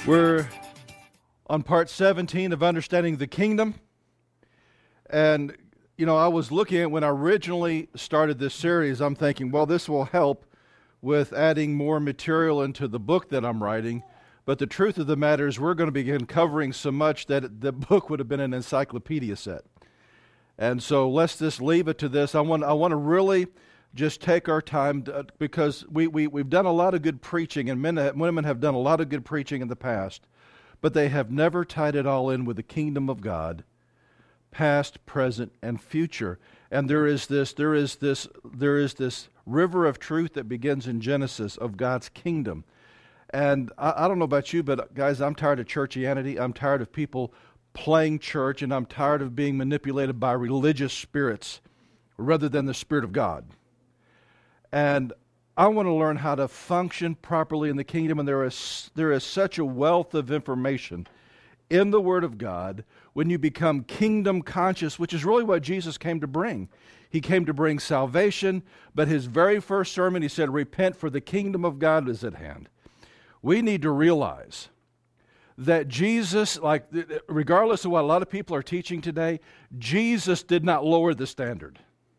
We're on part 17 of Understanding the Kingdom. And, I was looking at when I originally started this series, I'm thinking, well, this will help with adding more material into the book that I'm writing. But the truth of the matter is we're going to begin covering so much that the book would have been an encyclopedia set. And so let's just leave it to this. I want to really just take our time because we've done a lot of good preaching, and women have done a lot of good preaching in the past, but they have never tied it all in with the kingdom of God, past, present, and future. And there is this river of truth that begins in Genesis of God's kingdom. And I don't know about you, but guys, I'm tired of churchianity. I'm tired of people playing church, and I'm tired of being manipulated by religious spirits rather than the Spirit of God. And I want to learn how to function properly in the kingdom, and there is such a wealth of information in the Word of God when you become kingdom conscious, which is really what Jesus came to bring. He came to bring salvation, but his very first sermon, he said, repent, for the kingdom of God is at hand. We need to realize that Jesus, regardless of what a lot of people are teaching today, Jesus did not lower the standard.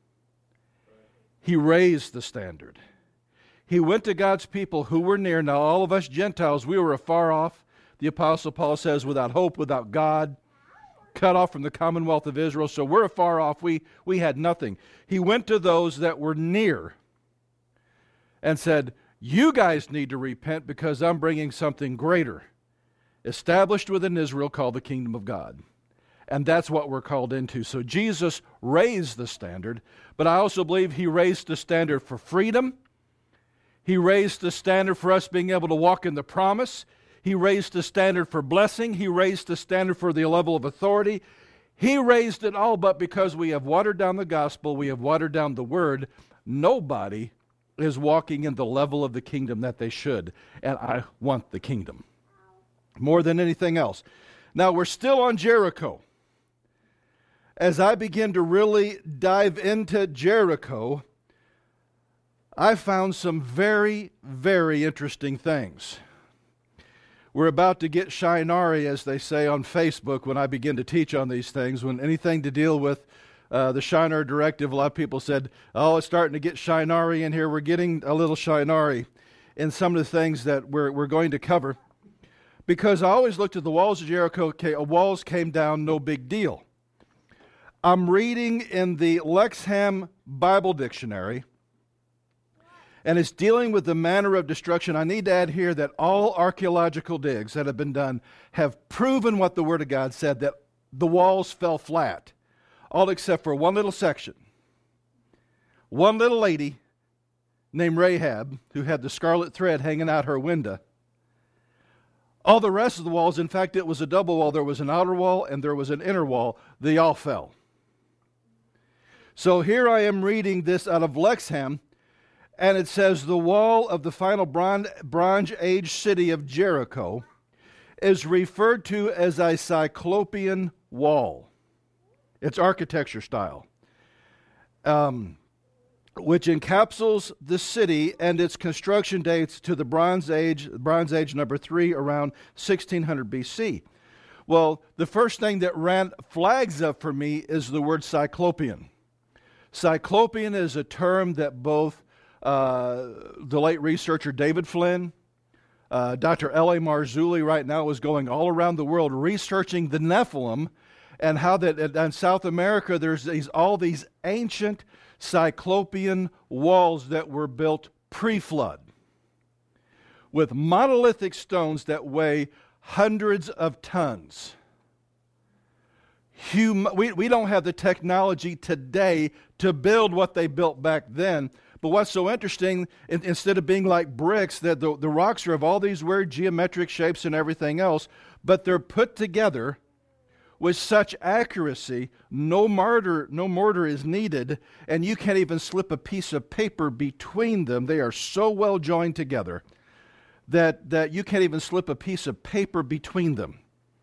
He raised the standard. He went to God's people who were near. Now, all of us Gentiles, we were afar off. The Apostle Paul says, without hope, without God, cut off from the commonwealth of Israel. So we're afar off. We had nothing. He went to those that were near and said, you guys need to repent because I'm bringing something greater, established within Israel, called the kingdom of God. And that's what we're called into. So Jesus raised the standard, but I also believe he raised the standard for freedom. He raised the standard for us being able to walk in the promise. He raised the standard for blessing. He raised the standard for the level of authority. He raised it all, but because we have watered down the gospel, we have watered down the word, nobody is walking in the level of the kingdom that they should. And I want the kingdom more than anything else. Now, we're still on Jericho. As I begin to really dive into Jericho, I found some very, very interesting things. We're about to get Shinari, as they say on Facebook, when I begin to teach on these things. When anything to deal with the Shinar directive, a lot of people said, oh, it's starting to get Shinari in here. We're getting a little Shinari in some of the things that we're going to cover. Because I always looked at the walls of Jericho, okay, walls came down, no big deal. I'm reading in the Lexham Bible Dictionary, and it's dealing with the manner of destruction. I need to add here that all archaeological digs that have been done have proven what the Word of God said, that the walls fell flat, all except for one little section. One little lady named Rahab, who had the scarlet thread hanging out her window. All the rest of the walls, in fact, it was a double wall. There was an outer wall and there was an inner wall. They all fell. So here I am reading this out of Lexham, and it says, the wall of the final Bronze Age city of Jericho is referred to as a Cyclopean wall. It's architecture style, which encapsulates the city, and its construction dates to the Bronze Age number 3, around 1600 BC. Well, the first thing that ran flags up for me is the word Cyclopean. Cyclopean is a term that both the late researcher David Flynn, Dr. L.A. Marzulli right now is going all around the world researching the Nephilim, and how that in South America there's all these ancient Cyclopean walls that were built pre-flood with monolithic stones that weigh hundreds of tons. We don't have the technology today to build what they built back then. But what's so interesting, instead of being like bricks, that the rocks are of all these weird geometric shapes and everything else, but they're put together with such accuracy, no mortar is needed, and you can't even slip a piece of paper between them. They are so well joined together that you can't even slip a piece of paper between them.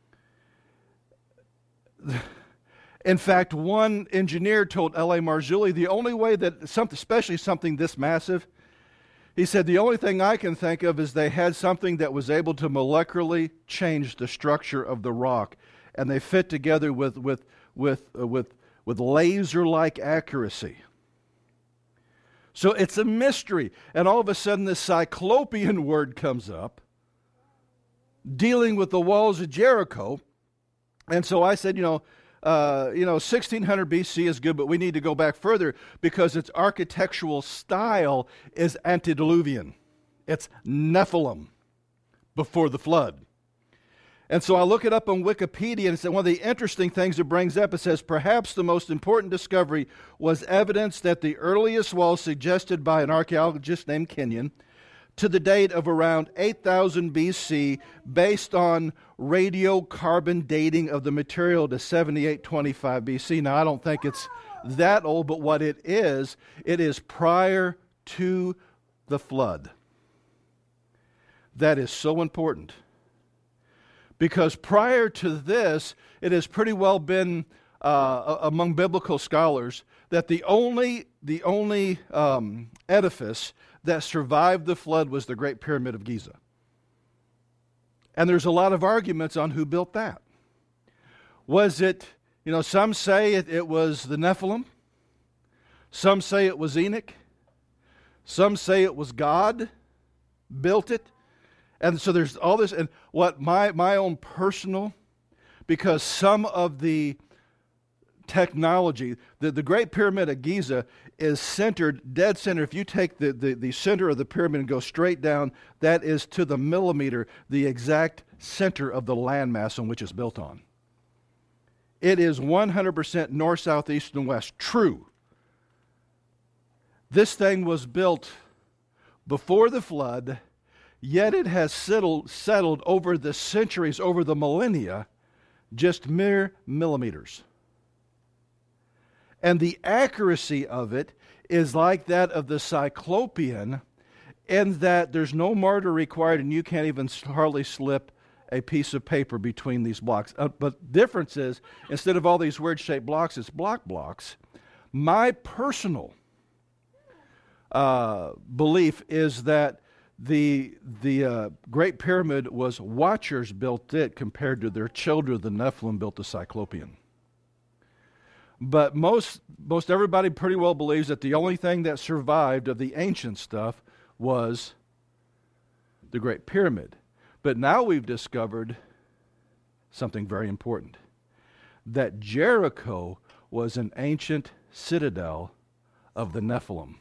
In fact, one engineer told L.A. Marzulli the only way that especially something this massive, He said, the only thing I can think of is they had something that was able to molecularly change the structure of the rock, and they fit together with laser-like accuracy. So it's a mystery. And all of a sudden this Cyclopean word comes up, dealing with the walls of Jericho. And so I said, 1600 BC is good, but we need to go back further because its architectural style is antediluvian. It's Nephilim, before the flood. And so I look it up on Wikipedia, and it's one of the interesting things it brings up. It says, perhaps the most important discovery was evidence that the earliest walls suggested by an archaeologist named Kenyon to the date of around 8000 BC, based on radiocarbon dating of the material to 7825 BC. Now, I don't think it's that old, but what it is prior to the flood. That is so important. Because prior to this, it has pretty well been among biblical scholars that the only edifice that survived the flood was the Great Pyramid of Giza. And there's a lot of arguments on who built that. Was it, some say it was the Nephilim. Some say it was Enoch. Some say it was God built it. And so there's all this, and what my own personal, because some of the technology, the Great Pyramid of Giza is centered, dead center. If you take the center of the pyramid and go straight down, that is to the millimeter, the exact center of the landmass on which it's built on. It is 100% north, south, east, and west. True. This thing was built before the flood, yet it has settled over the centuries, over the millennia, just mere millimeters. And the accuracy of it is like that of the Cyclopean, in that there's no mortar required and you can't even hardly slip a piece of paper between these blocks. But the difference is, instead of all these weird-shaped blocks, it's blocks. My personal belief is that the Great Pyramid was watchers built it compared to their children, the Nephilim built the Cyclopean. But most everybody pretty well believes that the only thing that survived of the ancient stuff was the Great Pyramid. But now we've discovered something very important, that Jericho was an ancient citadel of the Nephilim.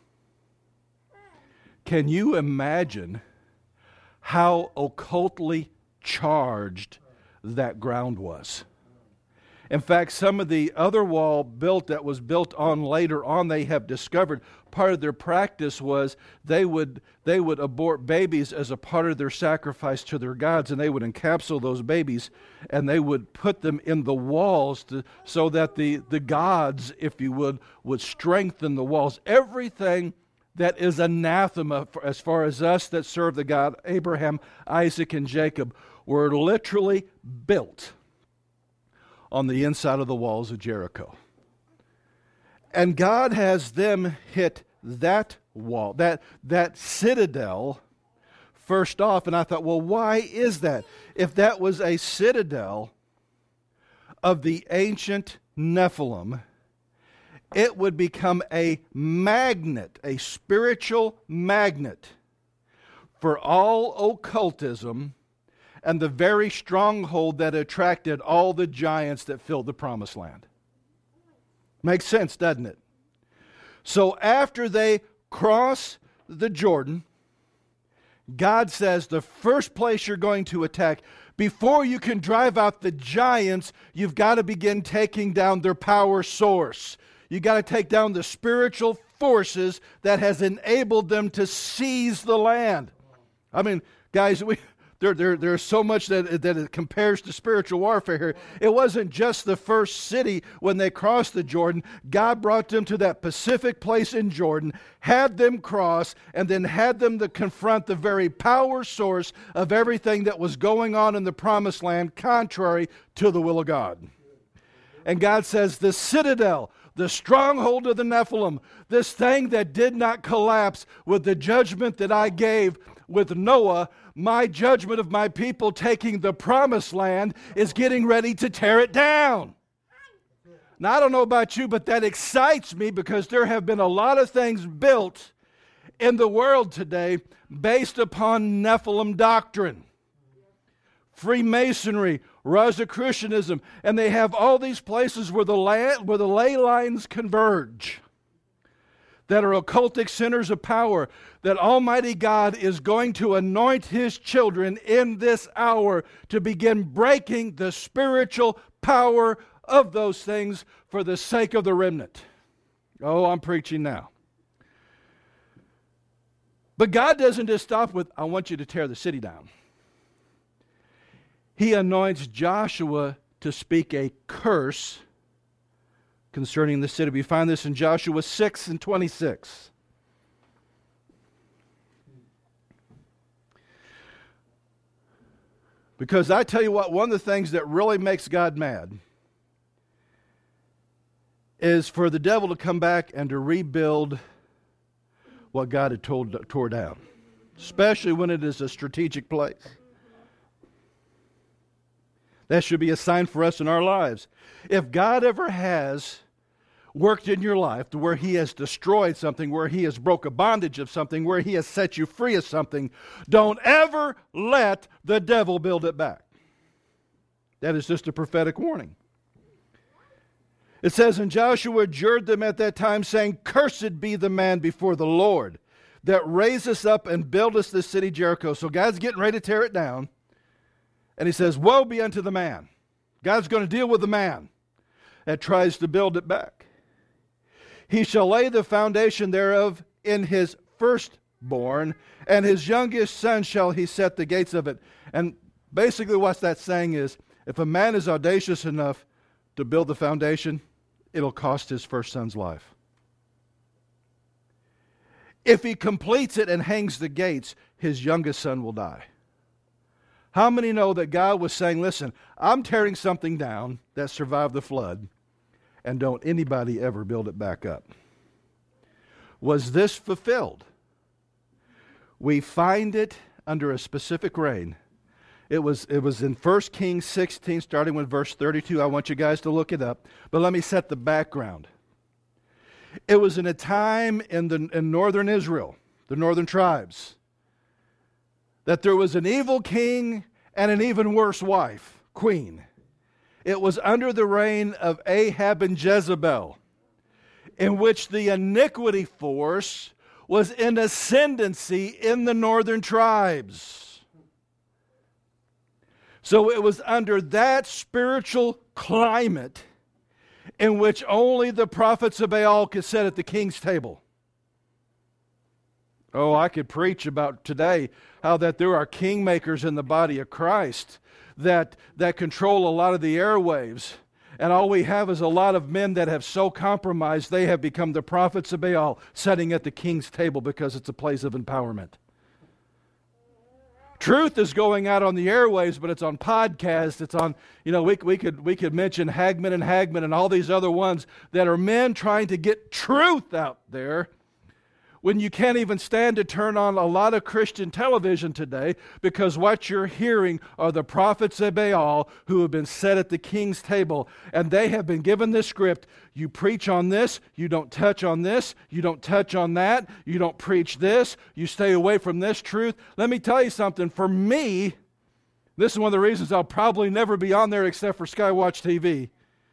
Can you imagine how occultly charged that ground was? In fact, some of the other wall that was built on later on, they have discovered part of their practice was they would abort babies as a part of their sacrifice to their gods, and they would encapsulate those babies and they would put them in the walls so that the gods, if you would strengthen the walls. Everything that is anathema as far as us that serve the God Abraham, Isaac, and Jacob were literally built on the inside of the walls of Jericho. And God has them hit that wall, that citadel first off. And I thought, well, why is that? If that was a citadel of the ancient Nephilim, it would become a magnet, a spiritual magnet for all occultism and the very stronghold that attracted all the giants that filled the promised land. Makes sense, doesn't it? So after they cross the Jordan, God says the first place you're going to attack, before you can drive out the giants, you've got to begin taking down their power source. You've got to take down the spiritual forces that has enabled them to seize the land. I mean, guys, there's so much that it compares to spiritual warfare here. It wasn't just the first city when they crossed the Jordan. God brought them to that Pacific place in Jordan, had them cross, and then had them to confront the very power source of everything that was going on in the promised land, contrary to the will of God. And God says the citadel, the stronghold of the Nephilim, this thing that did not collapse with the judgment that I gave with Noah, my judgment of my people taking the promised land is getting ready to tear it down. Now, I don't know about you, but that excites me because there have been a lot of things built in the world today based upon Nephilim doctrine. Freemasonry, Rosicrucianism, and they have all these places where the ley lines converge that are occultic centers of power, that Almighty God is going to anoint His children in this hour to begin breaking the spiritual power of those things for the sake of the remnant. Oh, I'm preaching now. But God doesn't just stop with, I want you to tear the city down. He anoints Joshua to speak a curse concerning the city. We find this in Joshua 6 and 26. Because I tell you what, one of the things that really makes God mad is for the devil to come back and to rebuild what God had tore down, especially when it is a strategic place. That should be a sign for us in our lives. If God ever has worked in your life to where He has destroyed something, where He has broke a bondage of something, where He has set you free of something, don't ever let the devil build it back. That is just a prophetic warning. It says, and Joshua adjured them at that time, saying, cursed be the man before the Lord that raiseth up and buildeth the city Jericho. So God's getting ready to tear it down. And He says, woe be unto the man. God's going to deal with the man that tries to build it back. He shall lay the foundation thereof in his firstborn, and his youngest son shall he set the gates of it. And basically what that's saying is, if a man is audacious enough to build the foundation, it'll cost his first son's life. If he completes it and hangs the gates, his youngest son will die. How many know that God was saying, listen, I'm tearing something down that survived the flood, and don't anybody ever build it back up? Was this fulfilled? We find it under a specific reign. It was in 1 Kings 16, starting with verse 32. I want you guys to look it up, but let me set the background. It was in a time in northern Israel, the northern tribes, that there was an evil king and an even worse wife, queen. It was under the reign of Ahab and Jezebel, in which the iniquity force was in ascendancy in the northern tribes. So it was under that spiritual climate in which only the prophets of Baal could sit at the king's table. Oh, I could preach about today how that there are kingmakers in the body of Christ that control a lot of the airwaves. And all we have is a lot of men that have so compromised they have become the prophets of Baal sitting at the king's table because it's a place of empowerment. Truth is going out on the airwaves, but it's on podcasts. It's on, we could mention Hagman and all these other ones that are men trying to get truth out there, when you can't even stand to turn on a lot of Christian television today, because what you're hearing are the prophets of Baal who have been set at the king's table, and they have been given this script. You preach on this, you don't touch on this, you don't touch on that, you don't preach this, you stay away from this truth. Let me tell you something. For me, this is one of the reasons I'll probably never be on there except for Skywatch TV,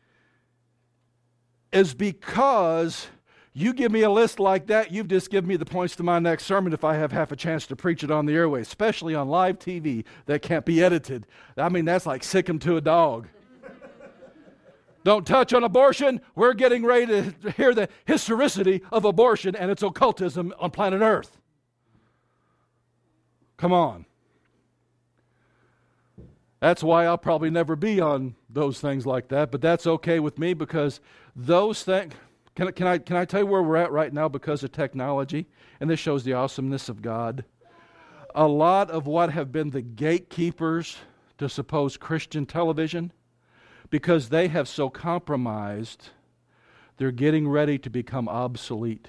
is because you give me a list like that, you've just given me the points to my next sermon if I have half a chance to preach it on the airways, especially on live TV that can't be edited. I mean, that's like sick 'em to a dog. Don't touch on abortion. We're getting ready to hear the historicity of abortion and its occultism on planet Earth. Come on. That's why I'll probably never be on those things like that, but that's okay with me because those things... Can I tell you where we're at right now because of technology? And this shows the awesomeness of God. A lot of what have been the gatekeepers to supposed Christian television, because they have so compromised They're getting ready to become obsolete.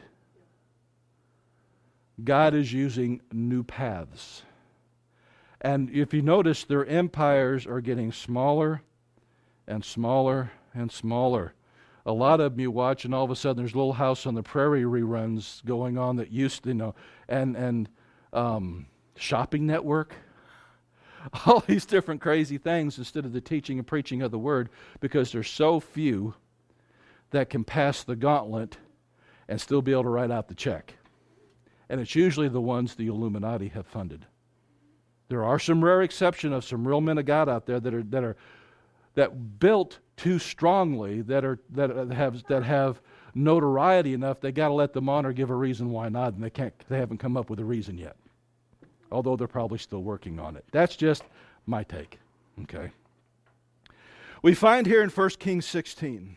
God is using new paths. And if you notice, their empires are getting smaller and smaller and smaller. A lot of them you watch, and all of a sudden there's Little House on the Prairie reruns going on that used to, and Shopping Network. All these different crazy things instead of the teaching and preaching of the Word, because there's so few that can pass the gauntlet and still be able to write out the check. And it's usually the ones the Illuminati have funded. There are some rare exceptions of some real men of God out there that built too strongly, that have notoriety enough. They got to let them on or give a reason why not, and they haven't come up with a reason yet. Although they're probably still working on it. That's just my take. Okay. We find here in 1 Kings 16,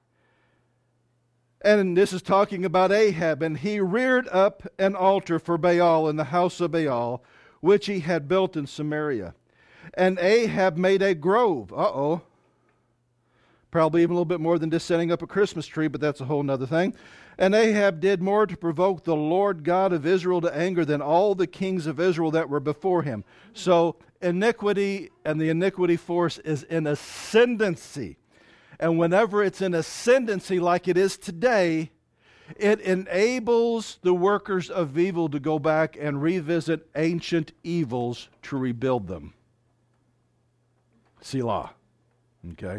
and this is talking about Ahab, and he reared up an altar for Baal in the house of Baal, which he had built in Samaria. And Ahab made a grove. Probably even a little bit more than just setting up a Christmas tree, but that's a whole other thing. And Ahab did more to provoke the Lord God of Israel to anger than all the kings of Israel that were before him. So iniquity and the iniquity force is in ascendancy. And whenever it's in ascendancy like it is today, it enables the workers of evil to go back and revisit ancient evils to rebuild them. Selah. Okay.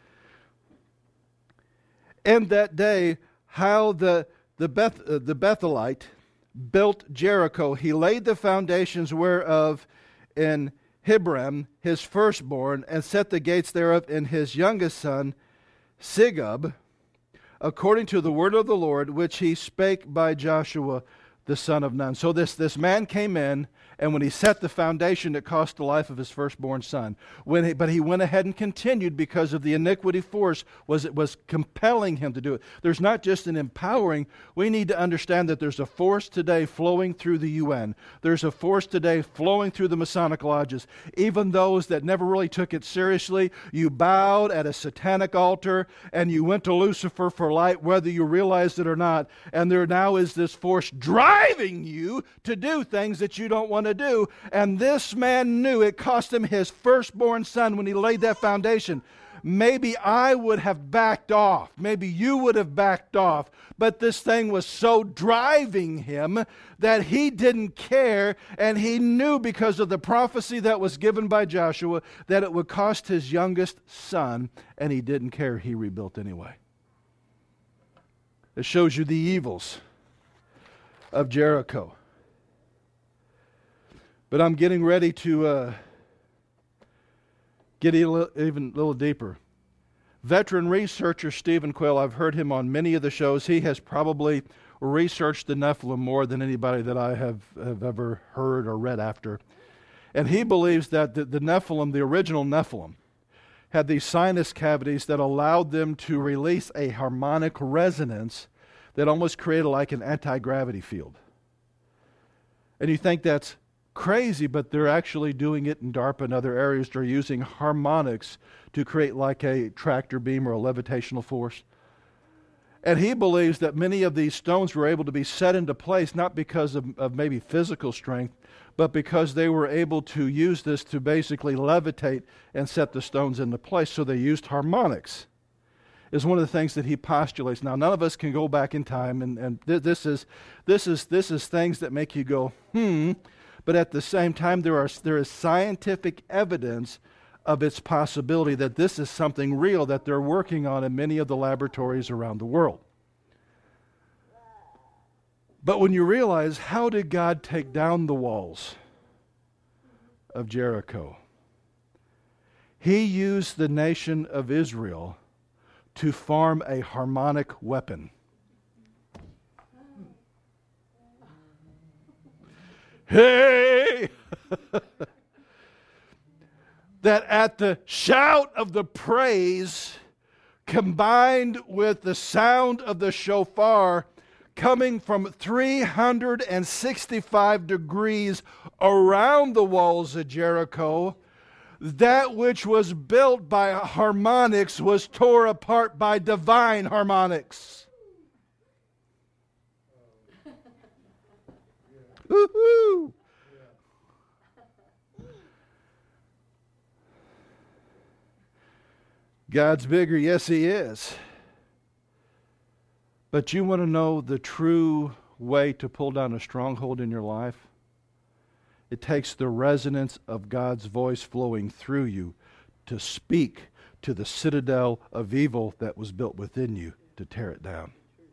And that day, how the Bethelite built Jericho. He laid the foundations whereof in Hebron, his firstborn, and set the gates thereof in his youngest son, Segub, according to the word of the Lord, which he spake by Joshua the son of Nun. So this man came in, and when he set the foundation, it cost the life of his firstborn son. But he went ahead and continued because of the iniquity force was compelling him to do it. There's not just an empowering. We need to understand that there's a force today flowing through the UN. There's a force today flowing through the Masonic lodges. Even those that never really took it seriously, you bowed at a satanic altar and you went to Lucifer for light, whether you realized it or not. And there now is this force driving you to do things that you don't want to do. And this man knew it cost him his firstborn son when he laid that foundation. Maybe I would have backed off. Maybe you would have backed off. But this thing was so driving him that he didn't care, and he knew because of the prophecy that was given by Joshua that it would cost his youngest son, and he didn't care. He rebuilt anyway. It shows you the evils of Jericho. But I'm getting ready to get even a little deeper. Veteran researcher Stephen Quayle, I've heard him on many of the shows. He has probably researched the Nephilim more than anybody that I have ever heard or read after. And he believes that the Nephilim, the original Nephilim, had these sinus cavities that allowed them to release a harmonic resonance that almost created like an anti-gravity field. And you think that's crazy, but they're actually doing it in DARPA and other areas. They're using harmonics to create like a tractor beam or a levitational force. And he believes that many of these stones were able to be set into place not because of maybe physical strength, but because they were able to use this to basically levitate and set the stones into place. So they used harmonics. Is one of the things that he postulates. Now, none of us can go back in time, and this is things that make you go, But at the same time, there is scientific evidence of its possibility that this is something real that they're working on in many of the laboratories around the world. But when you realize, how did God take down the walls of Jericho? He used the nation of Israel to form a harmonic weapon. Hey! That at the shout of the praise, combined with the sound of the shofar, coming from 365 degrees around the walls of Jericho, That which was built by harmonics was tore apart by divine harmonics. Woo-hoo! God's bigger, yes, He is. But you want to know the true way to pull down a stronghold in your life? It takes the resonance of God's voice flowing through you to speak to the citadel of evil that was built within you to tear it down.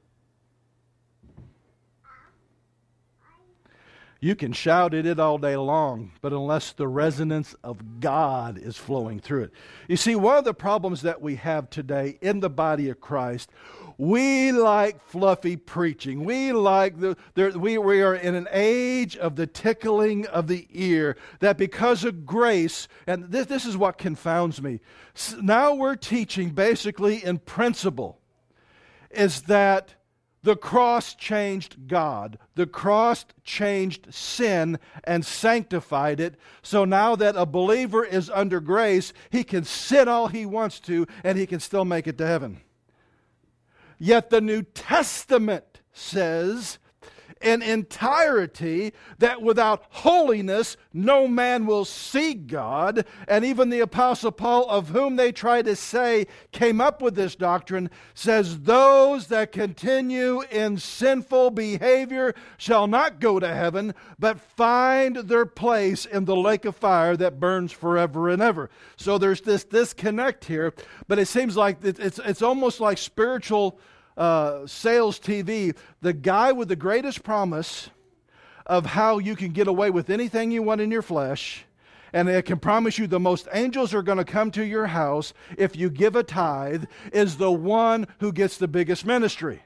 You can shout at it all day long, but unless the resonance of God is flowing through it. You see, one of the problems that we have today in the body of Christ, we like fluffy preaching. We like we are in an age of the tickling of the ear, that because of grace, and this is what confounds me. Now we're teaching basically in principle is that the cross changed God. The cross changed sin and sanctified it. So now that a believer is under grace, he can sin all he wants to and he can still make it to heaven. Yet the New Testament says in entirety that without holiness no man will see God. And even the Apostle Paul, of whom they try to say came up with this doctrine, says those that continue in sinful behavior shall not go to heaven, but find their place in the lake of fire that burns forever and ever. So there's this disconnect here, but it seems like it's almost like spiritual sales TV. The guy with the greatest promise of how you can get away with anything you want in your flesh, and it can promise you the most angels are going to come to your house if you give a tithe, is the one who gets the biggest ministry.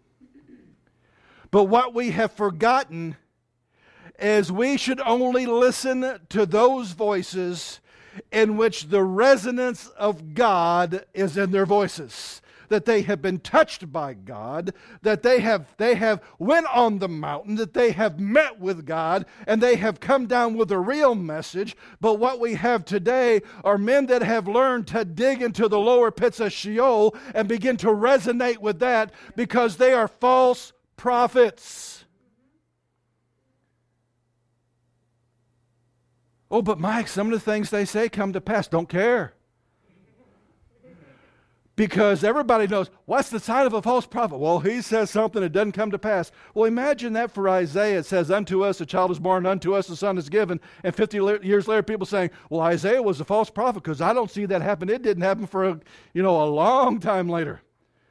But what we have forgotten is we should only listen to those voices in which the resonance of God is in their voices. That they have been touched by God, that they have went on the mountain, that they have met with God, and they have come down with a real message. But what we have today are men that have learned to dig into the lower pits of Sheol and begin to resonate with that because they are false prophets. Oh, but Mike, some of the things they say come to pass. Don't care. Because everybody knows, what's the sign of a false prophet? Well, he says something that doesn't come to pass. Well, imagine that for Isaiah. It says, unto us a child is born, unto us a son is given. And 50 years later, people saying, well, Isaiah was a false prophet because I don't see that happen. It didn't happen for a long time later.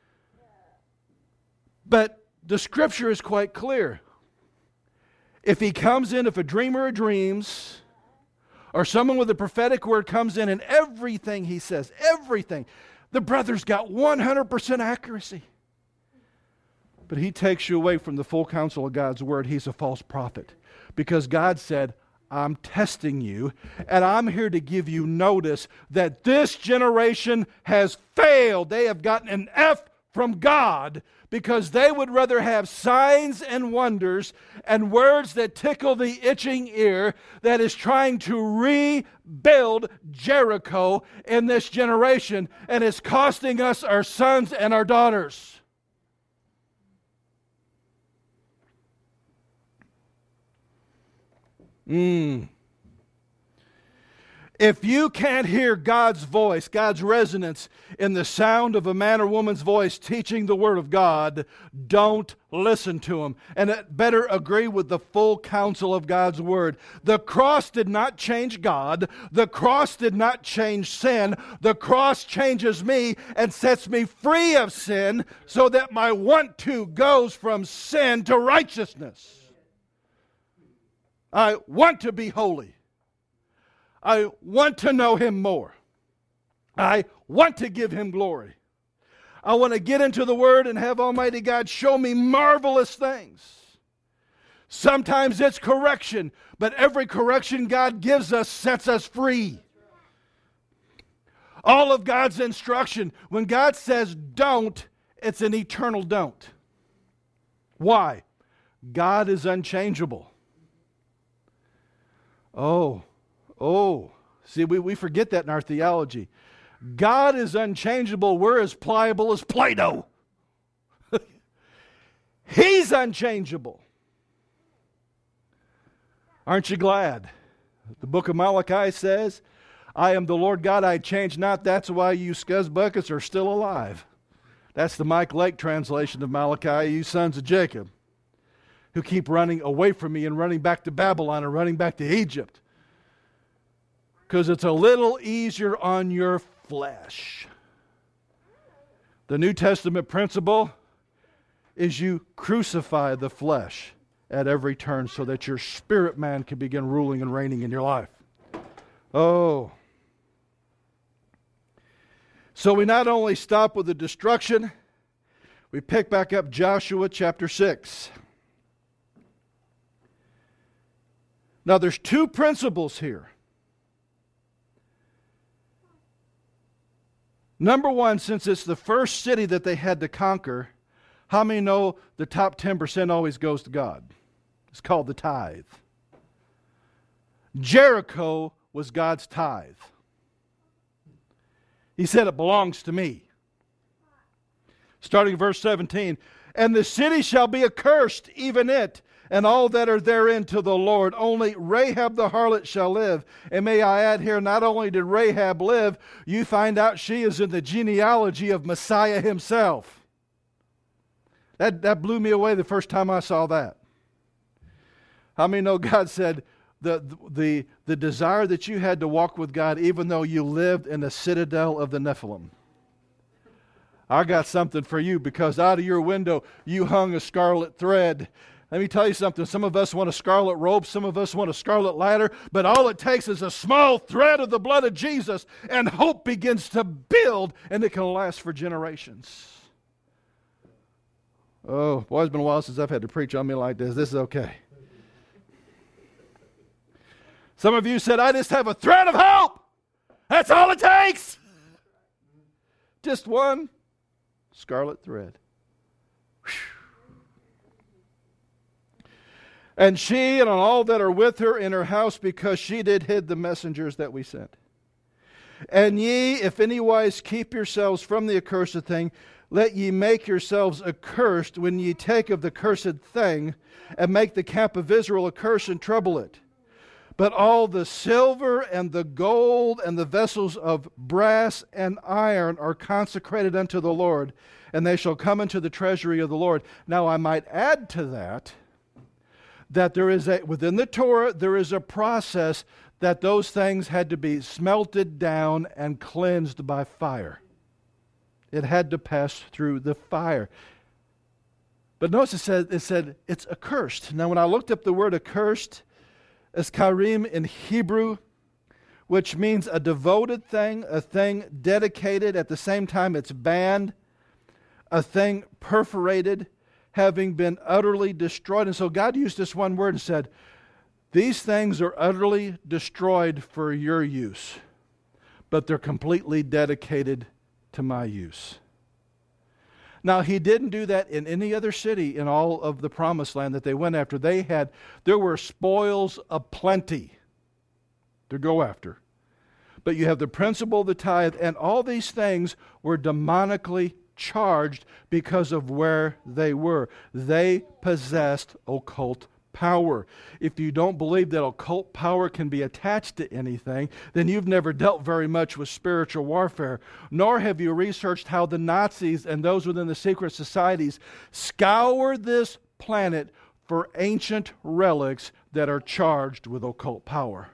But the scripture is quite clear. If he comes in, if a dreamer dreams, or someone with a prophetic word comes in, and everything he says, everything, the brother's got 100% accuracy. But he takes you away from the full counsel of God's word. He's a false prophet. Because God said, I'm testing you, and I'm here to give you notice that this generation has failed. They have gotten an F from God because they would rather have signs and wonders and words that tickle the itching ear that is trying to rebuild Jericho in this generation, and it's costing us our sons and our daughters. If you can't hear God's voice, God's resonance in the sound of a man or woman's voice teaching the Word of God, don't listen to them. And it better agree with the full counsel of God's Word. The cross did not change God. The cross did not change sin. The cross changes me and sets me free of sin so that my want to goes from sin to righteousness. I want to be holy. I want to know Him more. I want to give Him glory. I want to get into the Word and have Almighty God show me marvelous things. Sometimes it's correction, but every correction God gives us sets us free. All of God's instruction, when God says don't, it's an eternal don't. Why? God is unchangeable. Oh, See, we forget that in our theology. God is unchangeable. We're as pliable as Play-Doh. He's unchangeable. Aren't you glad? The book of Malachi says, I am the Lord God, I change not. That's why you scuzzbuckets are still alive. That's the Mike Lake translation of Malachi, you sons of Jacob, who keep running away from me and running back to Babylon and running back to Egypt. Because it's a little easier on your flesh. The New Testament principle is you crucify the flesh at every turn so that your spirit man can begin ruling and reigning in your life. Oh. So we not only stop with the destruction, we pick back up Joshua chapter 6. Now there's two principles here. Number one, since it's the first city that they had to conquer, how many know the top 10% always goes to God? It's called the tithe. Jericho was God's tithe. He said, it belongs to me. Starting verse 17, and the city shall be accursed, even it, and all that are therein to the Lord. Only Rahab the harlot shall live. And may I add here, not only did Rahab live, you find out she is in the genealogy of Messiah himself. That blew me away the first time I saw that. How many know God said the desire that you had to walk with God even though you lived in the citadel of the Nephilim? I got something for you because out of your window you hung a scarlet thread. Let me tell you something. Some of us want a scarlet robe. Some of us want a scarlet ladder. But all it takes is a small thread of the blood of Jesus, and hope begins to build, and it can last for generations. Oh, boy, it's been a while since I've had to preach on me like this. This is okay. Some of you said, I just have a thread of hope. That's all it takes. Just one scarlet thread. Whew. And she and all that are with her in her house, because she did hid the messengers that we sent. And ye, if anywise keep yourselves from the accursed thing, let ye make yourselves accursed when ye take of the cursed thing, and make the camp of Israel accursed and trouble it. But all the silver and the gold and the vessels of brass and iron are consecrated unto the Lord, and they shall come into the treasury of the Lord. Now I might add to that there is within the Torah, there is a process that those things had to be smelted down and cleansed by fire. It had to pass through the fire. But notice it said it's accursed. Now when I looked up the word accursed, it's karim in Hebrew, which means a devoted thing, a thing dedicated. At the same time, it's banned, a thing perforated, having been utterly destroyed. And so God used this one word and said, these things are utterly destroyed for your use, but they're completely dedicated to my use. Now, he didn't do that in any other city in all of the promised land that they went after. There were spoils aplenty to go after. But you have the principle of the tithe, and all these things were demonically charged because of where they were. They possessed occult power. If you don't believe that occult power can be attached to anything, then you've never dealt very much with spiritual warfare, nor have you researched how the Nazis and those within the secret societies scoured this planet for ancient relics that are charged with occult power.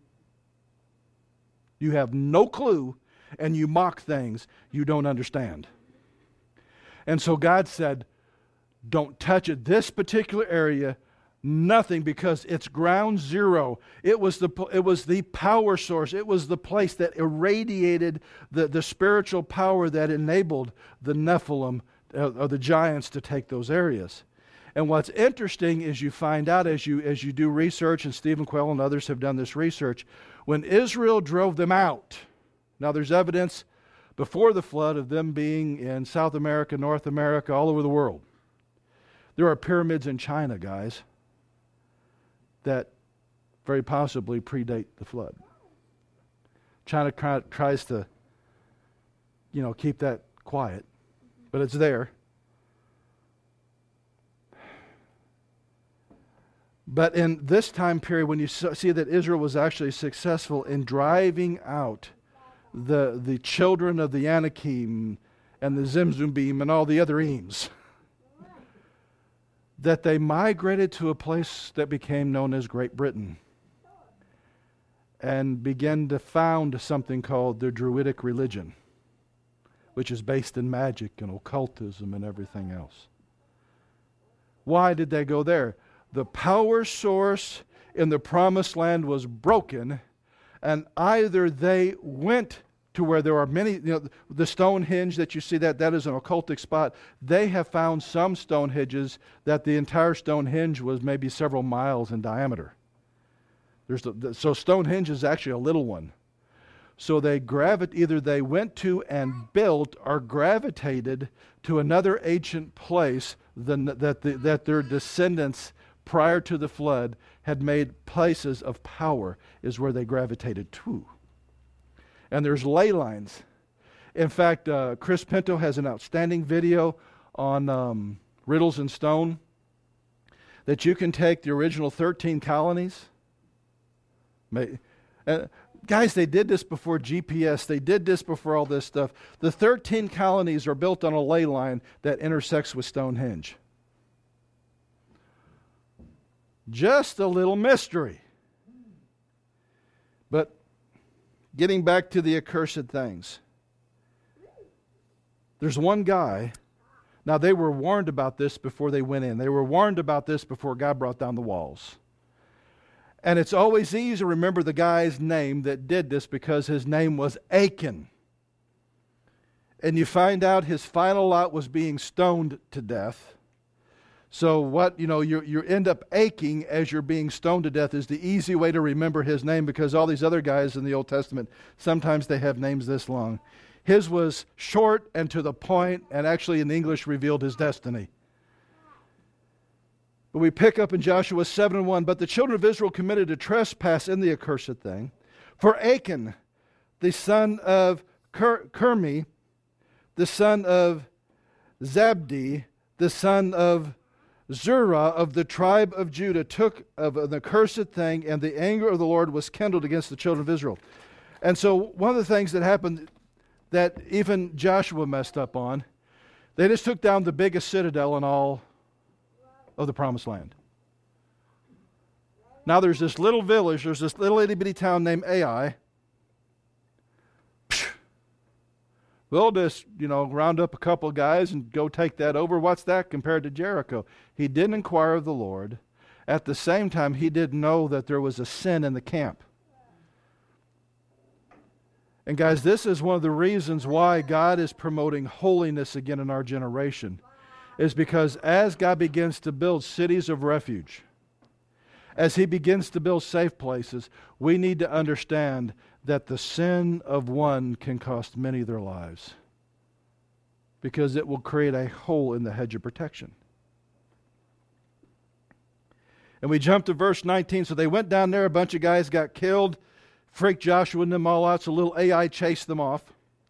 You have no clue, and you mock things you don't understand. And so God said, don't touch it. This particular area, nothing, because it's ground zero. It was the power source. It was the place that irradiated the spiritual power that enabled the Nephilim, or the giants, to take those areas. And what's interesting is you find out as you do research, and Stephen Quayle and others have done this research, when Israel drove them out, now there's evidence before the flood of them being in South America, North America, all over the world. There are pyramids in China, guys, that very possibly predate the flood. China tries to, keep that quiet, but it's there. But in this time period, when you see that Israel was actually successful in driving out the children of the Anakim and the Zimzumbim and all the other Eames, that they migrated to a place that became known as Great Britain and began to found something called the Druidic religion, which is based in magic and occultism and everything else. Why did they go there? The power source in the promised land was broken, and either they went to where there are many, the Stonehenge that you see, that is an occultic spot. They have found some Stonehenges that the entire Stonehenge was maybe several miles in diameter. So Stonehenge is actually a little one. So either they went to and built or gravitated to another ancient place that their descendants prior to the flood had made places of power, is where they gravitated to. And there's ley lines. In fact, Chris Pinto has an outstanding video on Riddles in Stone that you can take the original 13 colonies. Guys, they did this before GPS. They did this before all this stuff. The 13 colonies are built on a ley line that intersects with Stonehenge. Just a little mystery. But getting back to the accursed things. There's one guy. Now, they were warned about this before they went in. They were warned about this before God brought down the walls. And it's always easy to remember the guy's name that did this because his name was Achan. And you find out his final lot was being stoned to death. So you end up aching as you're being stoned to death is the easy way to remember his name, because all these other guys in the Old Testament, sometimes they have names this long. His was short and to the point, and actually in English revealed his destiny. But we pick up in Joshua 7:1, but the children of Israel committed a trespass in the accursed thing. For Achan, the son of Carmi, the son of Zabdi, the son of Zerah of the tribe of Judah, took of an accursed thing, and the anger of the Lord was kindled against the children of Israel. And so one of the things that happened that even Joshua messed up on, they just took down the biggest citadel in all of the promised land. Now there's this little village, there's this little itty bitty town named Ai. We'll just, round up a couple of guys and go take that over. What's that compared to Jericho? He didn't inquire of the Lord. At the same time, he didn't know that there was a sin in the camp. And guys, this is one of the reasons why God is promoting holiness again in our generation, is because as God begins to build cities of refuge, as He begins to build safe places, we need to understand that the sin of one can cost many their lives, because it will create a hole in the hedge of protection. And we jump to verse 19. So they went down there, a bunch of guys got killed, freaked Joshua and them all out, so little Ai chased them off.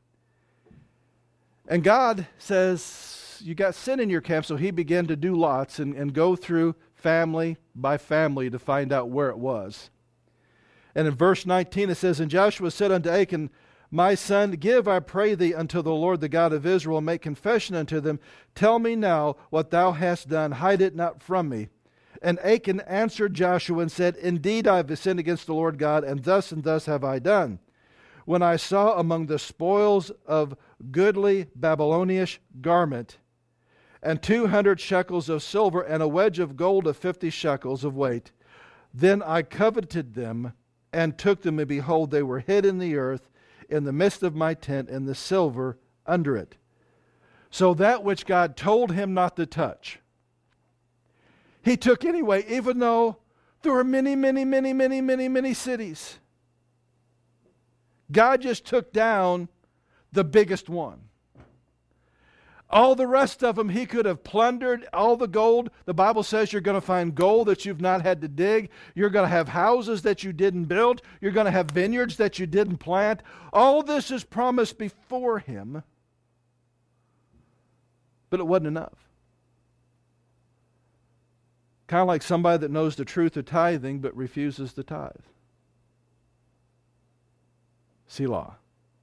And God says, you got sin in your camp, so He began to do lots and go through family by family to find out where it was. And in verse 19 it says, and Joshua said unto Achan, my son, give, I pray thee, unto the Lord the God of Israel, and make confession unto them. Tell me now what thou hast done, hide it not from me. And Achan answered Joshua and said, indeed I have sinned against the Lord God, and thus have I done. When I saw among the spoils of goodly Babylonish garment, and 200 shekels of silver, and a wedge of gold of 50 shekels of weight, then I coveted them, and took them, and behold, they were hid in the earth, in the midst of my tent, and the silver under it. So that which God told him not to touch, he took anyway, even though there were many cities. God just took down the biggest one. All the rest of them, he could have plundered all the gold. The Bible says you're going to find gold that you've not had to dig. You're going to have houses that you didn't build. You're going to have vineyards that you didn't plant. All this is promised before him. But it wasn't enough. Kind of like somebody that knows the truth of tithing but refuses to tithe. Selah.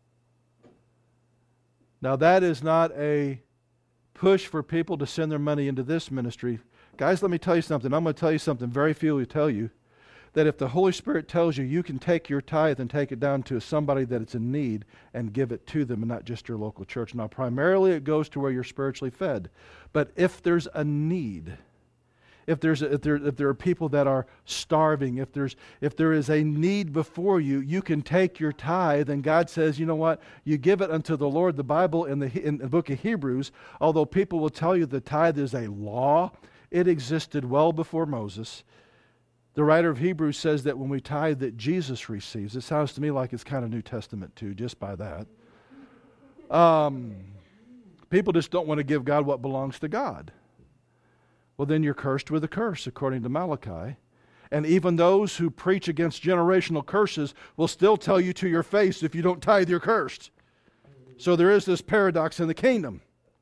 Now that is not a push for people to send their money into this ministry. Guys, let me tell you something. I'm going to tell you something very few will tell you. That if the Holy Spirit tells you, you can take your tithe and take it down to somebody that is in need and give it to them and not just your local church. Now, primarily it goes to where you're spiritually fed. But if there's a need, if there are people that are starving, if there is a need before you, you can take your tithe, and God says, you know what? You give it unto the Lord. The Bible in the book of Hebrews, although people will tell you the tithe is a law, it existed well before Moses. The writer of Hebrews says that when we tithe that Jesus receives. It sounds to me like it's kind of New Testament too, just by that. People just don't want to give God what belongs to God. Well, then you're cursed with a curse, according to Malachi. And even those who preach against generational curses will still tell you to your face, if you don't tithe, you're cursed. So there is this paradox in the kingdom.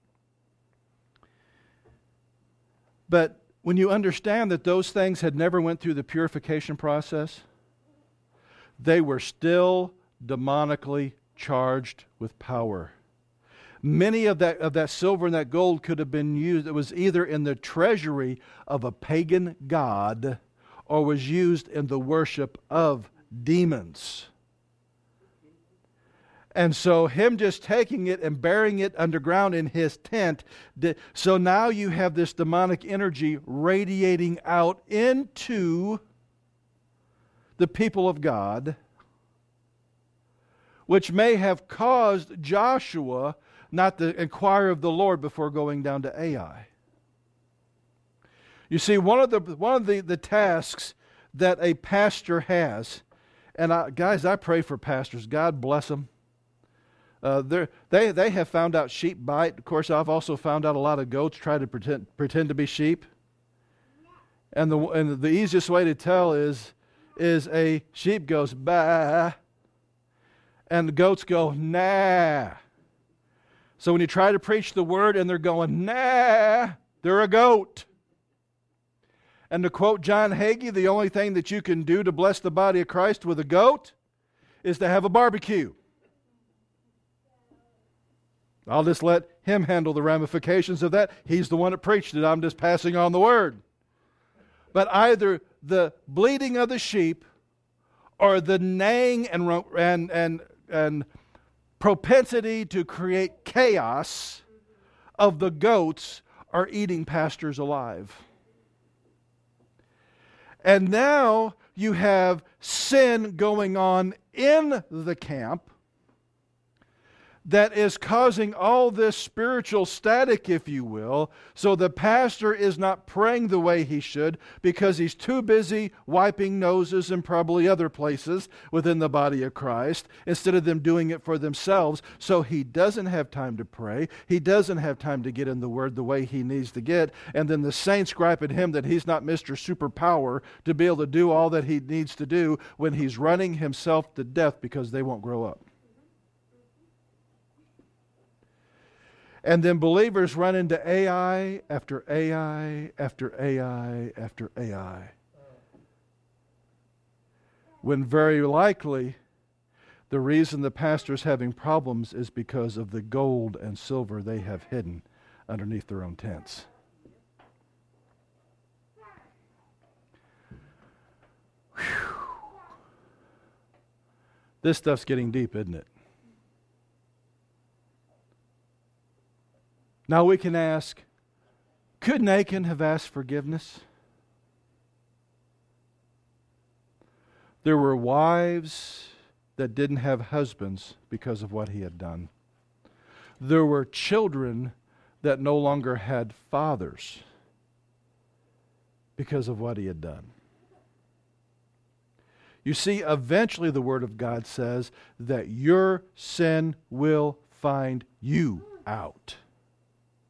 But when you understand that those things had never went through the purification process, they were still demonically charged with power. Many of that silver and that gold could have been used. It was either in the treasury of a pagan god or was used in the worship of demons. And so him just taking it and burying it underground in his tent, so now you have this demonic energy radiating out into the people of God, which may have caused Joshua not to inquire of the Lord before going down to Ai. You see, one of the tasks that a pastor has, and guys, I pray for pastors. God bless them. They have found out sheep bite. Of course, I've also found out a lot of goats try to pretend to be sheep. And the easiest way to tell is a sheep goes bah, and the goats go nah. So when you try to preach the word and they're going nah, they're a goat. And to quote John Hagee, the only thing that you can do to bless the body of Christ with a goat is to have a barbecue. I'll just let him handle the ramifications of that. He's the one that preached it. I'm just passing on the word. But either the bleating of the sheep or the neighing and propensity to create chaos of the goats are eating pastors alive. And now you have sin going on in the camp that is causing all this spiritual static, if you will. So the pastor is not praying the way he should because he's too busy wiping noses and probably other places within the body of Christ instead of them doing it for themselves. So he doesn't have time to pray. He doesn't have time to get in the Word the way he needs to get. And then the saints gripe at him that he's not Mr. Superpower to be able to do all that he needs to do when he's running himself to death because they won't grow up. And then believers run into Ai after Ai after Ai after Ai. When very likely the reason the pastor's having problems is because of the gold and silver they have hidden underneath their own tents. Whew. This stuff's getting deep, isn't it? Now we can ask, could Nachan have asked forgiveness? There were wives that didn't have husbands because of what he had done. There were children that no longer had fathers because of what he had done. You see, eventually the Word of God says that your sin will find you out.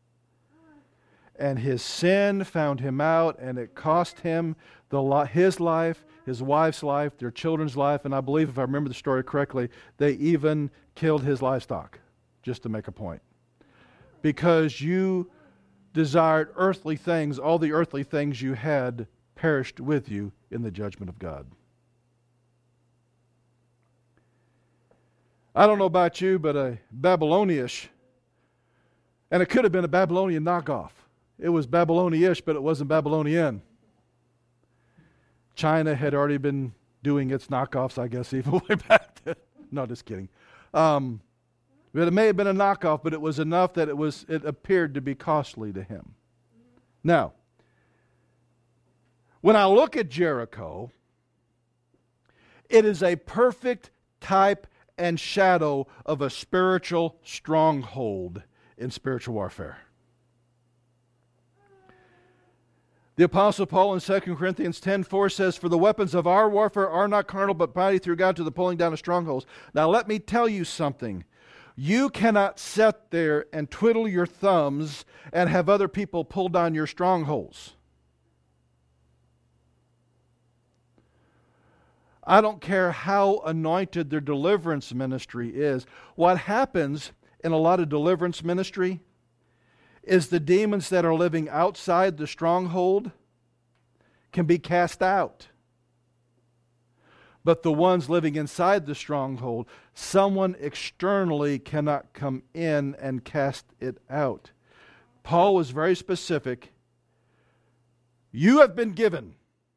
And his sin found him out, and it cost him his life, his wife's life, their children's life, and I believe, if I remember the story correctly, they even killed his livestock, just to make a point. Because you desired earthly things, all the earthly things you had perished with you in the judgment of God. I don't know about you, but a Babylonish, and it could have been a Babylonian knockoff. It was Babylonish, but it wasn't Babylonian. China had already been doing its knockoffs, I guess, even way back then. No, just kidding. But it may have been a knockoff, but it was enough that it appeared to be costly to him. Now, when I look at Jericho, it is a perfect type and shadow of a spiritual stronghold in spiritual warfare. The Apostle Paul in 2 Corinthians 10:4 says, "For the weapons of our warfare are not carnal, but mighty through God to the pulling down of strongholds." Now let me tell you something. You cannot sit there and twiddle your thumbs and have other people pull down your strongholds. I don't care how anointed their deliverance ministry is. What happens in a lot of deliverance ministry is the demons that are living outside the stronghold can be cast out. But the ones living inside the stronghold, someone externally cannot come in and cast it out. Paul was very specific. You have been given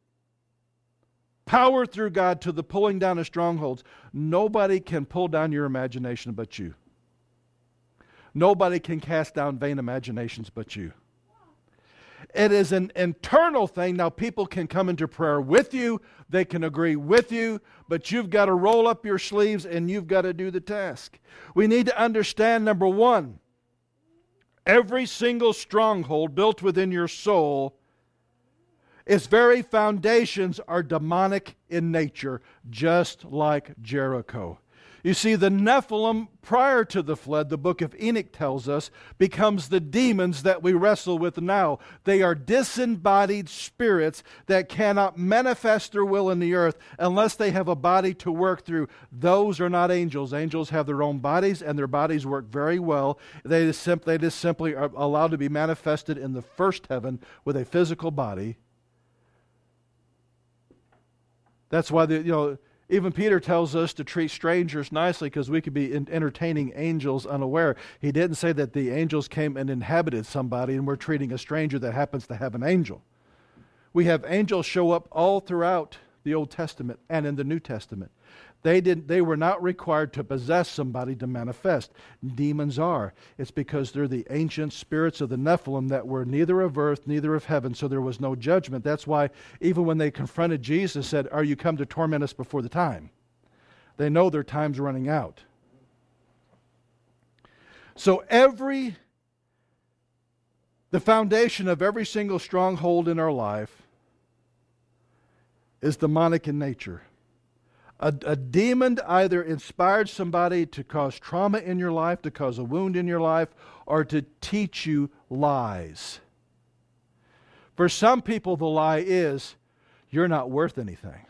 power through God to the pulling down of strongholds. Nobody can pull down your imagination but you. Nobody can cast down vain imaginations but you. It is an internal thing. Now, people can come into prayer with you. They can agree with you. But you've got to roll up your sleeves and you've got to do the task. We need to understand, number one, every single stronghold built within your soul, its very foundations are demonic in nature, just like Jericho. You see, the Nephilim, prior to the flood, the book of Enoch tells us, becomes the demons that we wrestle with now. They are disembodied spirits that cannot manifest their will in the earth unless they have a body to work through. Those are not angels. Angels have their own bodies, and their bodies work very well. They just simply are allowed to be manifested in the first heaven with a physical body. That's why even Peter tells us to treat strangers nicely because we could be entertaining angels unaware. He didn't say that the angels came and inhabited somebody and we're treating a stranger that happens to have an angel. We have angels show up all throughout the Old Testament and in the New Testament. They were not required to possess somebody to manifest. Demons are. It's because they're the ancient spirits of the Nephilim that were neither of earth, neither of heaven, so there was no judgment. That's why even when they confronted Jesus, said, "Are you come to torment us before the time?" They know their time's running out. So the foundation of every single stronghold in our life is demonic in nature. A demon either inspired somebody to cause trauma in your life, to cause a wound in your life, or to teach you lies. For some people, the lie is, you're not worth anything.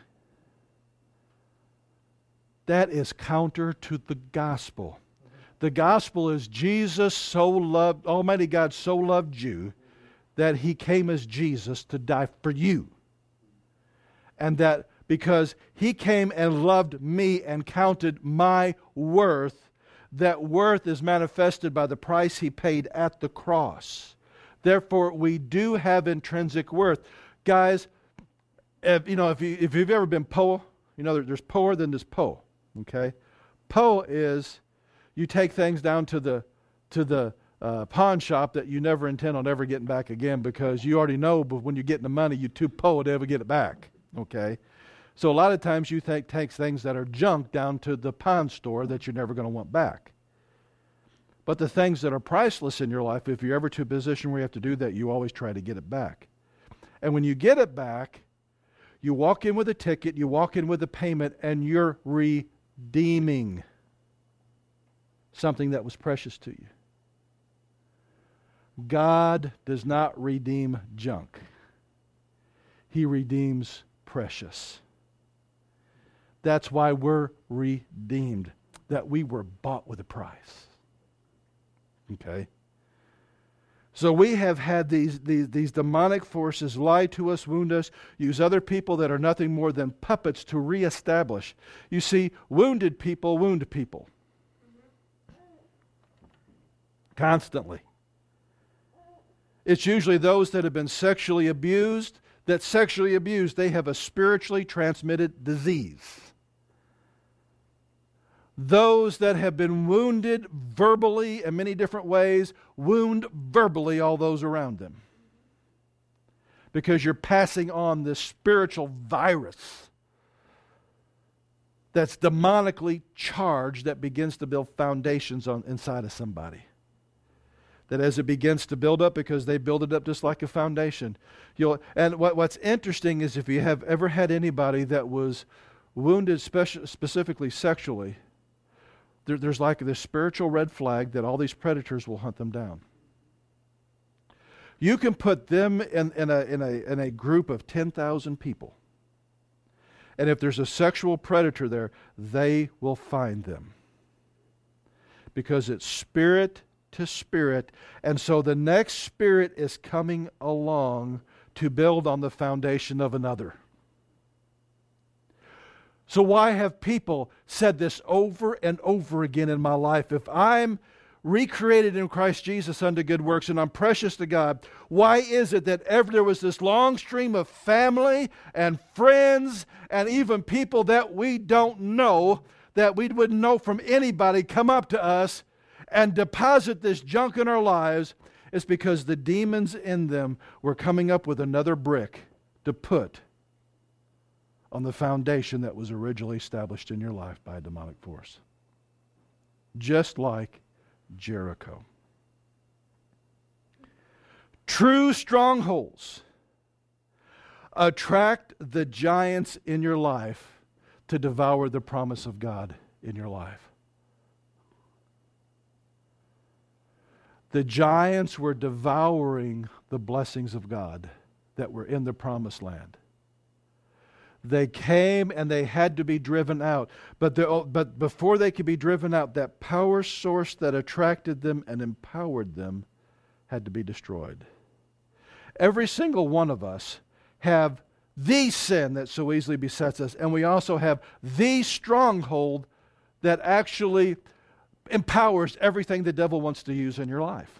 That is counter to the gospel. The gospel is Almighty God so loved you that He came as Jesus to die for you. And that because He came and loved me and counted my worth, that worth is manifested by the price He paid at the cross. Therefore, we do have intrinsic worth. Guys, if you've ever been POA, there's POA, then there's PO. Okay? PO is you take things down to the pawn shop that you never intend on ever getting back again because you already know, but when you're getting the money, you're too POA to ever get it back. Okay? So a lot of times you take things that are junk down to the pawn store that you're never going to want back. But the things that are priceless in your life, if you're ever to a position where you have to do that, you always try to get it back. And when you get it back, you walk in with a ticket, you walk in with a payment, and you're redeeming something that was precious to you. God does not redeem junk. He redeems precious. That's why we're redeemed, that we were bought with a price. Okay? So we have had these demonic forces lie to us, wound us, use other people that are nothing more than puppets to reestablish. You see, wounded people wound people. Constantly. It's usually those that have been sexually abused, they have a spiritually transmitted disease. Those that have been wounded verbally in many different ways, wound verbally all those around them. Because you're passing on this spiritual virus that's demonically charged that begins to build foundations inside of somebody. That as it begins to build up, because they build it up just like a foundation. And what's interesting is if you have ever had anybody that was wounded specifically sexually, there's like this spiritual red flag that all these predators will hunt them down. You can put them in a group of 10,000 people. And if there's a sexual predator there, they will find them. Because it's spirit to spirit. And so the next spirit is coming along to build on the foundation of another. So why have people said this over and over again in my life? If I'm recreated in Christ Jesus unto good works and I'm precious to God, why is it that there was this long stream of family and friends and even people that we don't know, that we wouldn't know from anybody, come up to us and deposit this junk in our lives? It's because the demons in them were coming up with another brick to put on the foundation that was originally established in your life by a demonic force. Just like Jericho. True strongholds attract the giants in your life to devour the promise of God in your life. The giants were devouring the blessings of God that were in the promised land. They came and they had to be driven out. But before they could be driven out, that power source that attracted them and empowered them had to be destroyed. Every single one of us have the sin that so easily besets us, and we also have the stronghold that actually empowers everything the devil wants to use in your life.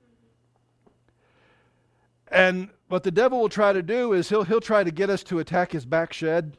And what the devil will try to do is he'll try to get us to attack his back shed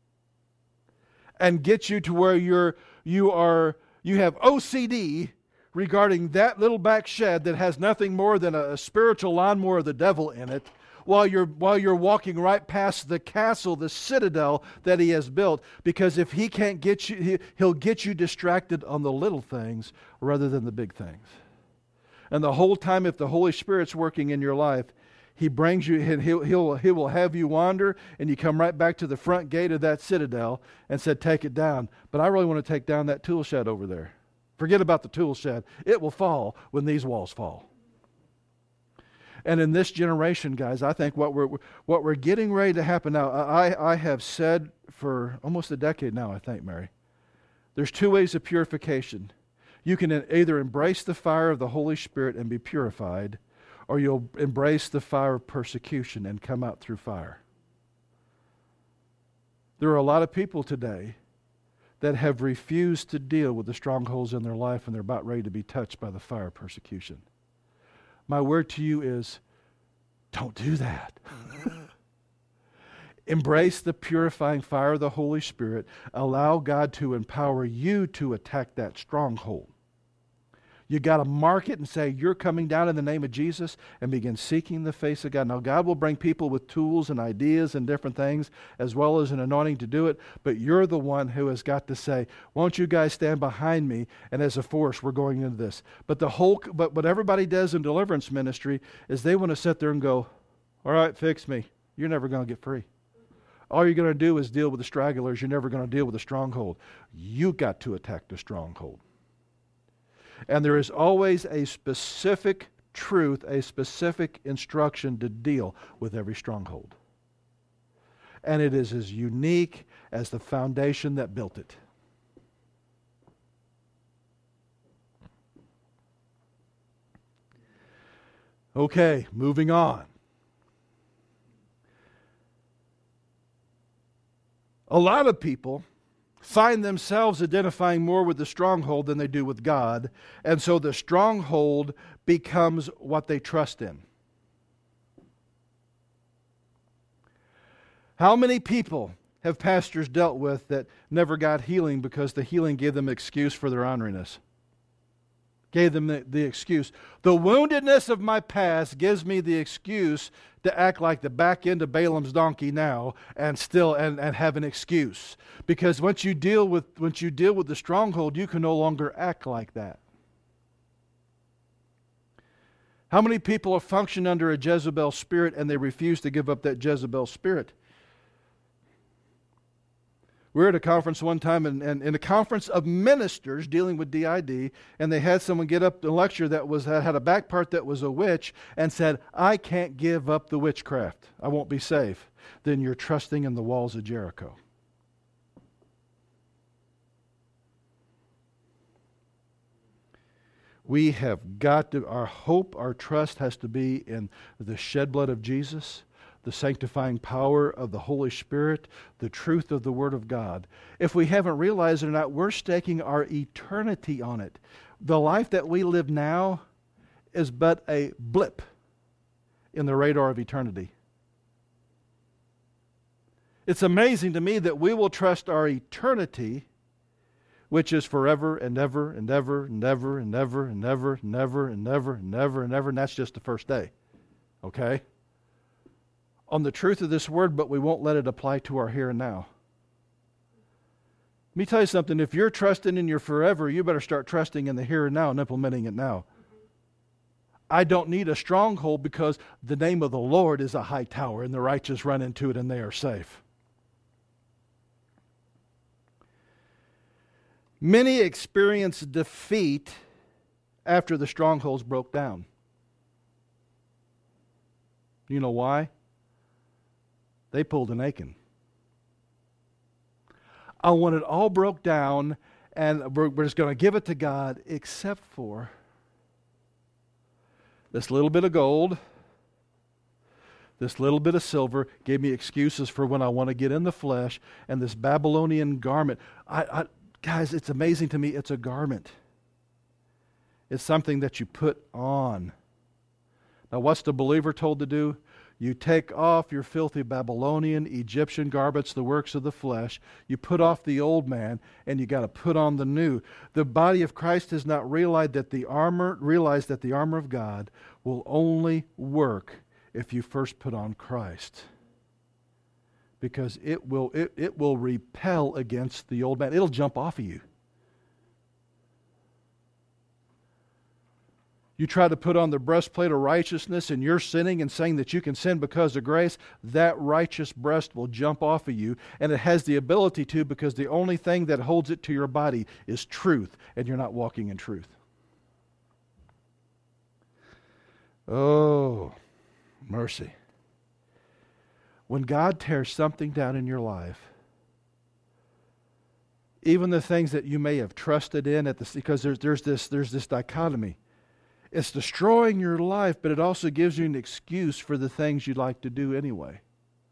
and get you to where you have OCD regarding that little back shed that has nothing more than a spiritual lawnmower of the devil in it, while you're walking right past the castle, the citadel that he has built. Because if he can't get you, he'll get you distracted on the little things rather than the big things. And the whole time, if the Holy Spirit's working in your life, he brings you, and he will have you wander, and you come right back to the front gate of that citadel and said, take it down. But I really want to take down that tool shed over there. Forget about the tool shed. It will fall when these walls fall. And in this generation, guys, I think what we're getting ready to happen now, I have said for almost a decade now, I think, Mary, there's two ways of purification. You can either embrace the fire of the Holy Spirit and be purified, or you'll embrace the fire of persecution and come out through fire. There are a lot of people today that have refused to deal with the strongholds in their life, and they're about ready to be touched by the fire of persecution. My word to you is, don't do that. Embrace the purifying fire of the Holy Spirit. Allow God to empower you to attack that stronghold. You got to mark it and say, you're coming down in the name of Jesus, and begin seeking the face of God. Now, God will bring people with tools and ideas and different things, as well as an anointing to do it, but you're the one who has got to say, won't you guys stand behind me, and as a force, we're going into this. But what everybody does in deliverance ministry is they want to sit there and go, all right, fix me. You're never going to get free. All you're going to do is deal with the stragglers. You're never going to deal with the stronghold. You got to attack the stronghold. And there is always a specific truth, a specific instruction to deal with every stronghold. And it is as unique as the foundation that built it. Okay, moving on. A lot of people find themselves identifying more with the stronghold than they do with God, and so the stronghold becomes what they trust in. How many people have pastors dealt with that never got healing because the healing gave them excuse for their orneriness? Gave them the excuse. The woundedness of my past gives me the excuse to act like the back end of Balaam's donkey now and still and have an excuse. Because once you deal with the stronghold, you can no longer act like that. How many people have functioned under a Jezebel spirit and they refuse to give up that Jezebel spirit? We were at a conference one time, and in a conference of ministers dealing with DID, and they had someone get up to lecture that had a back part that was a witch and said, I can't give up the witchcraft. I won't be safe. Then you're trusting in the walls of Jericho. We have got to, our hope, our trust has to be in the shed blood of Jesus, the sanctifying power of the Holy Spirit, the truth of the Word of God. If we haven't realized it or not, we're staking our eternity on it. The life that we live now is but a blip in the radar of eternity. It's amazing to me that we will trust our eternity, which is forever and ever and ever and ever and ever and ever and ever and ever and ever and ever, and that's just the first day. Okay? On the truth of this word, but we won't let it apply to our here and now. Let me tell you something. If you're trusting in your forever, you better start trusting in the here and now and implementing it now. I don't need a stronghold because the name of the Lord is a high tower and the righteous run into it and they are safe. Many experience defeat after the strongholds broke down. You know why? They pulled an Achan. I want it all broke down, and we're just going to give it to God, except for this little bit of gold, this little bit of silver, gave me excuses for when I want to get in the flesh, and this Babylonian garment. Guys, it's amazing to me. It's a garment. It's something that you put on. Now, what's the believer told to do? You take off your filthy Babylonian, Egyptian garments, the works of the flesh. You put off the old man, and you got to put on the new. The body of Christ has not realized that the armor of God will only work if you first put on Christ, because it will repel against the old man. It'll jump off of you. You try to put on the breastplate of righteousness and you're sinning and saying that you can sin because of grace, that righteous breast will jump off of you, and it has the ability to, because the only thing that holds it to your body is truth, and you're not walking in truth. Oh, mercy. When God tears something down in your life, even the things that you may have trusted in because there's this dichotomy. It's destroying your life, but it also gives you an excuse for the things you'd like to do anyway.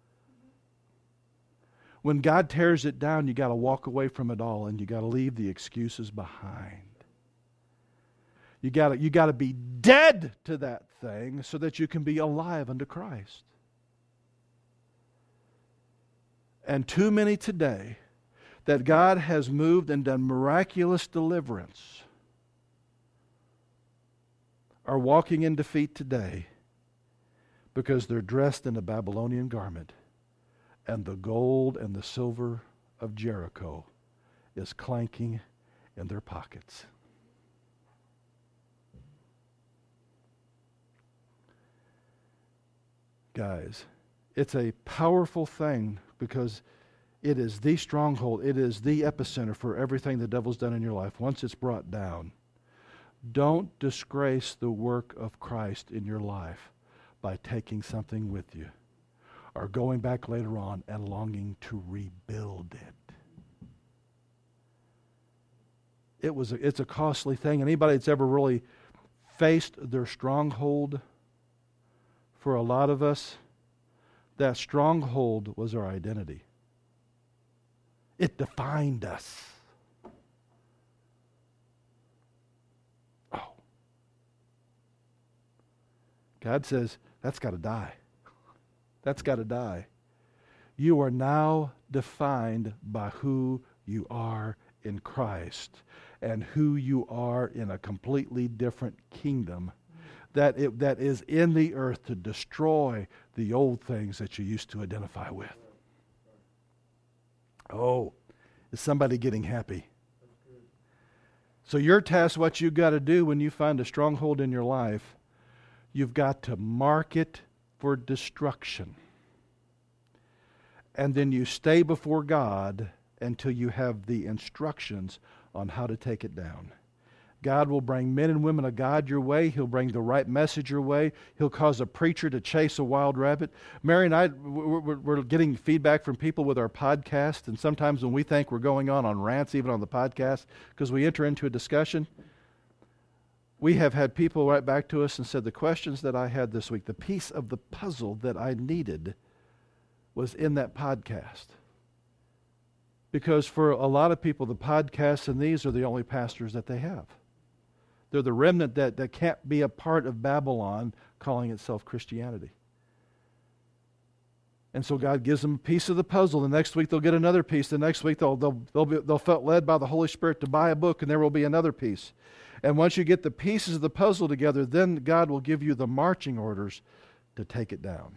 When God tears it down, you got to walk away from it all, and you got to leave the excuses behind. You got to be dead to that thing so that you can be alive unto Christ. And too many today that God has moved and done miraculous deliverance are walking in defeat today because they're dressed in a Babylonian garment, and the gold and the silver of Jericho is clanking in their pockets. Guys, it's a powerful thing because it is the stronghold. It is the epicenter for everything the devil's done in your life. Once it's brought down, Don't disgrace the work of Christ in your life by taking something with you or going back later on and longing to rebuild it. It's a costly thing. Anybody that's ever really faced their stronghold, for a lot of us, that stronghold was our identity. It defined us. Oh. God says, that's got to die. That's got to die. You are now defined by who you are in Christ and who you are in a completely different kingdom that is in the earth to destroy the old things that you used to identify with. Oh, is somebody getting happy? So your task, what you've got to do when you find a stronghold in your life, you've got to mark it for destruction. And then you stay before God until you have the instructions on how to take it down. God will bring men and women of God your way. He'll bring the right message your way. He'll cause a preacher to chase a wild rabbit. Mary and I, we're getting feedback from people with our podcast, and sometimes when we think we're going on rants, even on the podcast, because we enter into a discussion, we have had people write back to us and said, the questions that I had this week, the piece of the puzzle that I needed was in that podcast. Because for a lot of people, the podcasts and these are the only pastors that they have. They're the remnant that can't be a part of Babylon calling itself Christianity. And so God gives them a piece of the puzzle. The next week they'll get another piece. The next week they'll felt led by the Holy Spirit to buy a book, and there will be another piece. And once you get the pieces of the puzzle together, then God will give you the marching orders to take it down.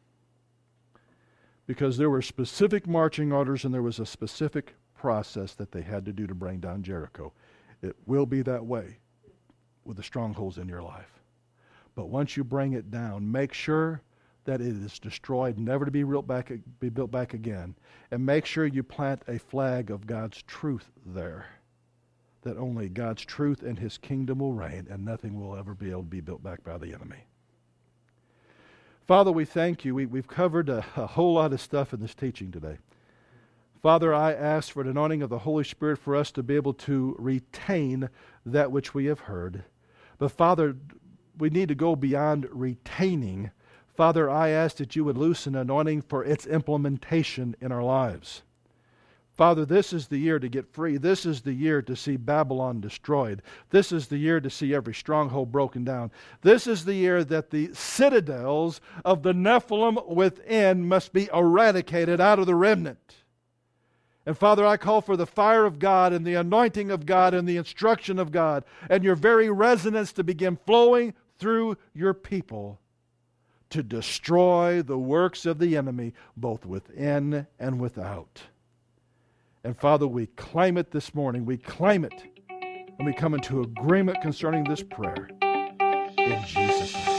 Because there were specific marching orders and there was a specific process that they had to do to bring down Jericho. It will be that way with the strongholds in your life. But once you bring it down, make sure that it is destroyed, never to be built back again. And make sure you plant a flag of God's truth there, that only God's truth and His kingdom will reign, and nothing will ever be able to be built back by the enemy. Father, we thank you. We've covered a whole lot of stuff in this teaching today. Father, I ask for an anointing of the Holy Spirit for us to be able to retain that which we have heard. But Father, we need to go beyond retaining. Father, I ask that you would loose an anointing for its implementation in our lives. Father, this is the year to get free. This is the year to see Babylon destroyed. This is the year to see every stronghold broken down. This is the year that the citadels of the Nephilim within must be eradicated out of the remnant. And Father, I call for the fire of God and the anointing of God and the instruction of God and your very resonance to begin flowing through your people to destroy the works of the enemy, both within and without. And Father, we claim it this morning. We claim it. And we come into agreement concerning this prayer. In Jesus' name.